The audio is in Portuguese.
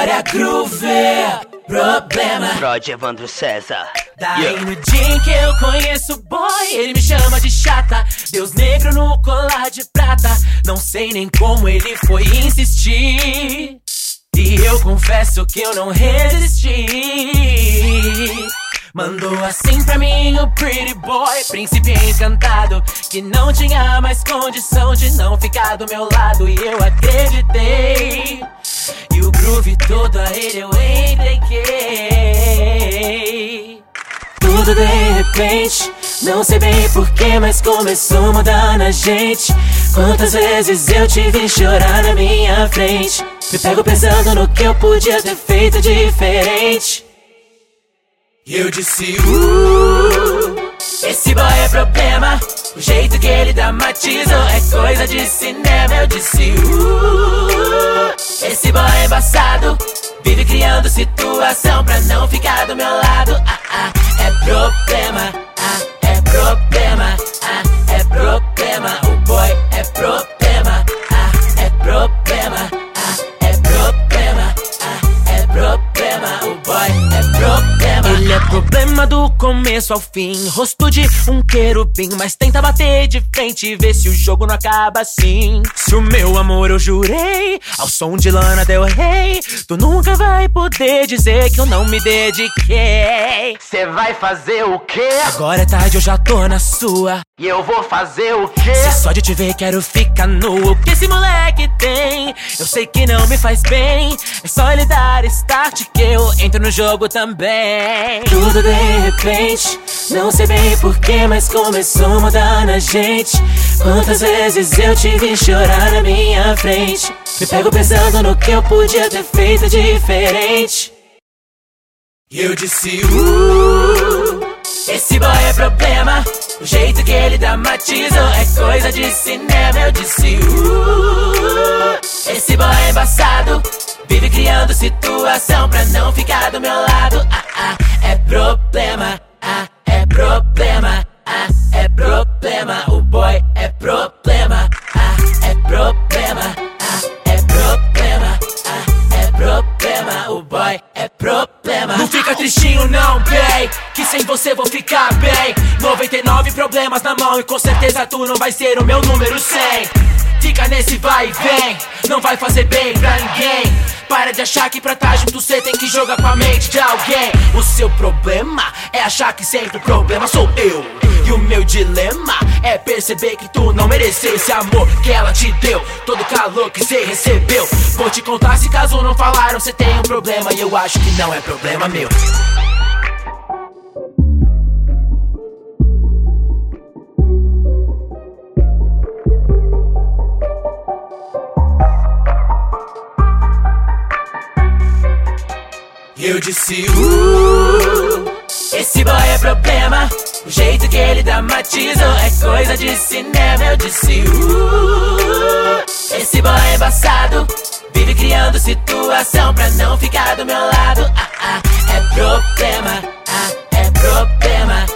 Glória Groove, problema. Prod Evandro César. Daí no dia em que eu conheço o boy, ele me chama de chata. Deus negro no colar de prata. Não sei nem como ele foi insistir, e eu confesso que eu não resisti. Mandou assim pra mim o pretty boy, príncipe encantado, que não tinha mais condição de não ficar do meu lado. E eu acreditei, e o groove todo a ele eu entreguei. Tudo de repente, não sei bem porquê, mas começou a mudar na gente. Quantas vezes eu te vi chorar na minha frente, me pego pensando no que eu podia ter feito diferente. E eu disse, esse boy é problema. O jeito que ele dramatiza é coisa de cinema. Eu disse, esse boy é embaçado, vive criando situação pra não ficar do meu lado. É problema, é problema, é problema. O boy é problema, é problema, é problema, é problema. O boy é problema. Ele é problema do começo ao fim, rosto de um querubim, mas tenta bater de frente e ver se o jogo não acaba assim. Se o meu amor eu jurei, ao som de Lana Del Rey, tu nunca vai poder dizer que eu não me dediquei. Cê vai fazer o quê? Agora é tarde, eu já tô na sua, e eu vou fazer o quê? Se só de te ver quero ficar nu. O que esse moleque tem, eu sei que não me faz bem. É só ele dar start que eu entro no jogo também. Tudo de repente, não sei bem porquê, mas começou a mudar na gente. Quantas vezes eu te vi chorar na minha frente, me pego pensando no que eu podia ter feito diferente. E eu disse, esse boy é problema. O jeito que ele dramatiza é coisa de cinema. Eu disse, esse boy é embaçado, vive criando situação pra não ficar do meu lado. É problema, é problema, é problema. O boy é problema, é problema, é problema, é problema. O boy é problema. Não fica tristinho não, bem, que sem você vou ficar bem. 99 problemas na mão e com certeza tu não vai ser o meu número 100. Fica nesse vai e vem, não vai fazer bem pra ninguém. Para de achar que pra tá junto cê tem que jogar com a mente de alguém. O seu problema é achar que sempre o problema sou eu, e o meu dilema é perceber que tu não mereceu esse amor que ela te deu, todo o calor que cê recebeu. Vou te contar se caso não falaram, cê tem um problema, e eu acho que não é problema meu. Eu disse, esse boy é problema. O jeito que ele dramatiza é coisa de cinema. Eu disse, esse boy é embaçado, vive criando situação pra não ficar do meu lado. É problema, é problema,